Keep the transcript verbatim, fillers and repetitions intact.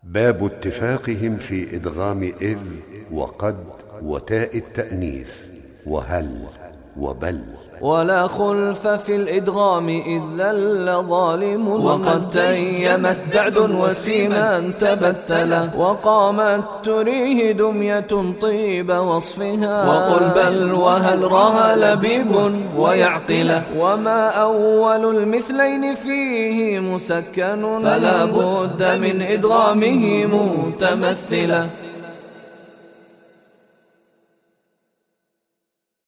باب اتفاقهم في إدغام إذ وقد وتاء التأنيث وهل وبل. ولا خلف في الإدغام إذ ذل ظالم، وقد تيمت دعد وسيما تبتلا، وقامت تريه دمية طيب وصفها، وقل بل وهل رها لبيب ويعقله، وما أول المثلين فيه مسكن، فلا بد من إدغامه متمثلا.